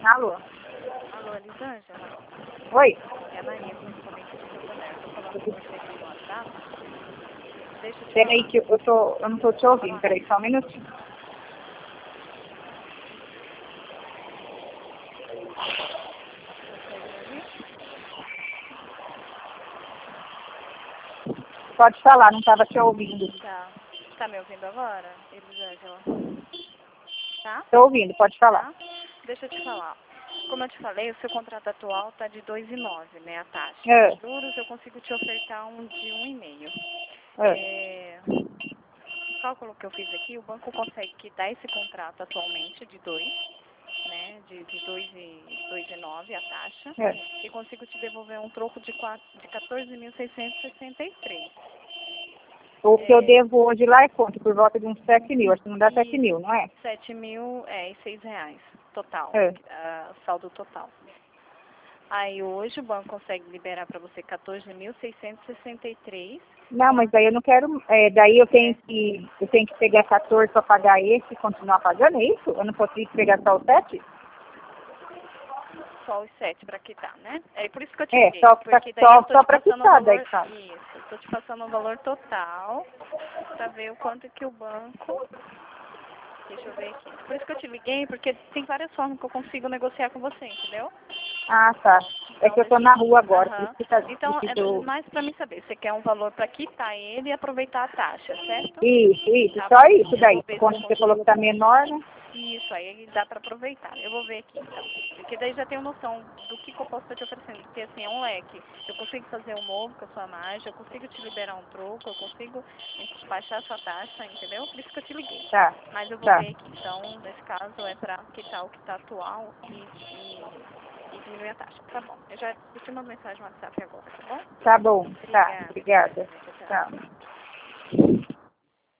Alô? Alô, Elisângela? Oi? É a Maria, correspondente de Santander. Estou falando com você aqui no WhatsApp. Deixa eu te Peraí falar. que eu não tô te ouvindo. Peraí, só um minutinho. Consegue me ouvir? Pode falar, não estava te ouvindo. Tá. Tá me ouvindo agora, Elisângela? Tá? Tô ouvindo, pode falar. Tá? Deixa eu te falar. Como eu te falei, o seu contrato atual tá de 2,9, né, a taxa. É. Os juros eu consigo te ofertar um de 1,5. É. O cálculo que eu fiz aqui, o banco consegue quitar esse contrato atualmente de 2, né, de 2,9 a taxa, É. e consigo te devolver um troco de 14.663. O que eu devo hoje lá é quanto? Por volta de uns 7 mil. Acho que não dá 7 mil, não é? 7.006 reais total, É. saldo total. Aí hoje o banco consegue liberar para você 14.663. Não, mas daí eu não quero. Daí eu tenho que pegar 14 para pagar esse e continuar pagando, é isso? Eu não consigo pegar só o 7? Só os 7 para quitar, né? É por isso que eu te É, liguei. só Porque daí eu tô só te para passando o quitar daí, valor. sabe? Isso, eu tô te passando o valor total para ver o quanto que o banco. Deixa eu ver aqui. Por isso que eu te liguei, porque tem várias formas que eu consigo negociar com você, entendeu? Ah, tá. É que eu tô na rua agora, por Aham. isso que tá Então, é difícil. mais para mim saber. Você quer um valor para quitar ele e aproveitar a taxa, certo? Isso, Tá só bom. isso Eu daí. vou ver se eu Quando você falou que consigo. tá menor, né? Isso, aí dá para aproveitar. Eu vou ver aqui, então. Porque daí já tenho noção do que eu posso estar te oferecendo. Porque, assim, é um leque. Eu consigo fazer um novo com a sua margem, eu consigo te liberar um troco, eu consigo baixar a sua taxa, entendeu? Por isso que eu te liguei. Tá, Mas eu vou tá. ver aqui. Então, nesse caso, é para quitar o que está atual e diminuir a taxa. Tá bom. Eu te mando mensagem no WhatsApp agora, tá bom? Tá bom, tá. Obrigada. Obrigada. Tchau, tchau. Tá.